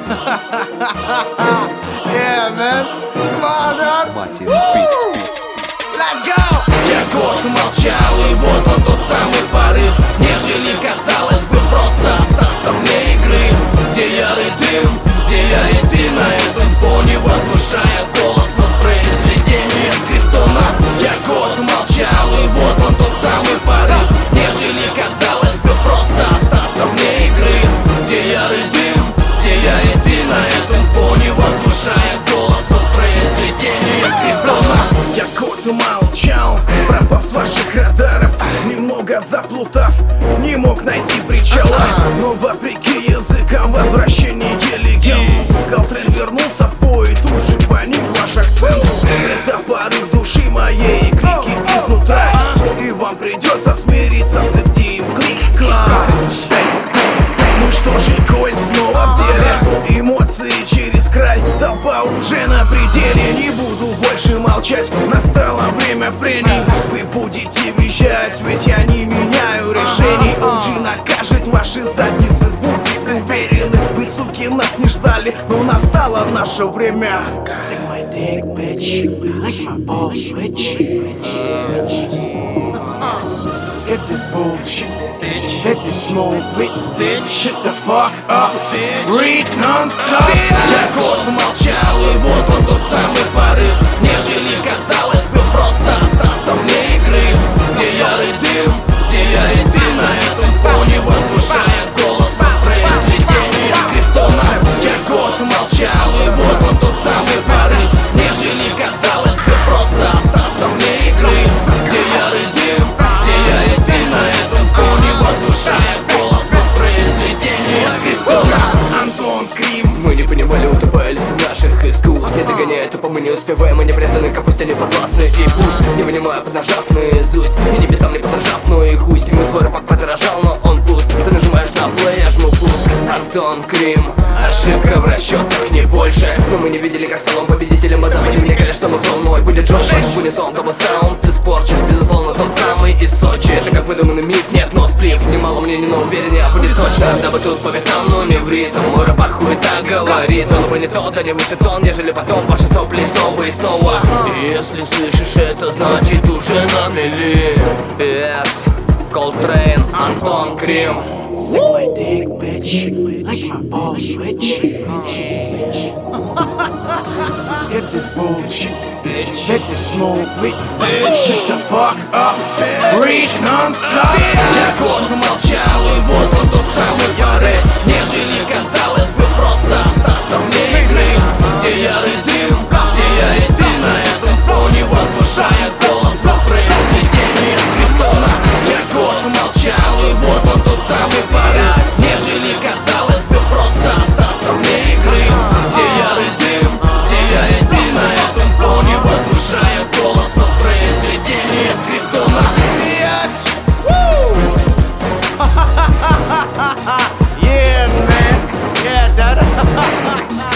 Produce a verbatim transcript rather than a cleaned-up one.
Yeah, man. Come on, dog. Матис Beats, Beats. Let's go! Я год молчал, и вот он тот самый порыв. Нежели казалось бы просто остаться вне игры. Где ярый дым, где я и ты на этом фоне, возвышая голос воспроизведения скриптона. Я год молчал, и вот он тот самый порыв. Нежели казалось бы просто остаться вне игры. Где ярый дым, где я и ты на этом фоне, возвышая голос воспроизведения скриптона. Я год молчал, пропав с ваших радаров, немного заплутав, не мог найти причала. Но вопреки языкам возвращение легенд, Колтрейн вернулся в бой, тут же поник ваш акцент. Это порыв души моей, крики изнутра, и вам придется смириться с этим. Клик-клак. Ну что же, коль снова в деле, эмоции через край, толпа уже на пределе. Не буду больше молчать, настало время прений. Вы будете визжать, ведь я не меняю решений. о джи накажет ваши задницы, будьте уверены. Вы, суки, нас не ждали, но настало наше время. Suck my dick, bitch. Like my ball switch. It's this bullshit, bitch. Let this smoke with, bitch. Shut the fuck up, bitch. Read non-stop. Я год молчал, и вот он тот самый порыв. Нежели казалось бы просто остаться вне игры. Где ярый дым, где я и ты на этом фоне, возвышая голос воспроизведения скриптона. Я год молчал, и вот он тот самый порыв. Нежели казалось бы просто остаться вне игры. Где ярый дым, где я и ты на этом фоне, возвышая голос воспроизведения скриптона. Антон Крим. Мы не понимали утопая лица наших искусств. Не догоняя тупо, мы не успеваем, мы не преданы капусте, не подвластны. И пусть, не вынимая поднажав наизусть, и небесам не поднажав, но и хуй. Стимит твой рапак подорожал, но он пуст. Ты нажимаешь на плей, я жму пуск. Антон Крим, ошибка в расчетах, не больше. Но мы не видели, как стал он победителем. Отдавали мне говорят, что мы в волной будет жестче. В унисон, тобой саунд испорчен, безусловно, тот самый из Сочи. Это как выдуманный миф, нет, но сплив. Немало мнений, но уверен, я будет точно. Дабы тут по пятам, но не в ритм. Мой рапак хуй так говорит. Он бы не тот, да не выше тон, нежели потом ваши сопли снова и снова. И если слышишь это, значит уже на мели. Yes, Колтрейн, Антон Крим. Suck my dick, bitch. Like my ball switch. It's this bullshit, bitch. Let this smoke with, bitch. Shut the fuck up, bitch. Read non-stop. Я год молчал, и вот он тот самый порыв. Нежели казалось бы просто остаться вне игры. Где ярый дым, где я и ты на этом фоне, возвышая голос воспроизведения скриптона. Я год молчал, и вот он тот самый порыв. Нежели казалось бы просто остаться вне игры. Где ярый дым, где я и ты на этом фоне, возвышая голос воспроизведения скриптона. Yeah, man. Yeah, dad.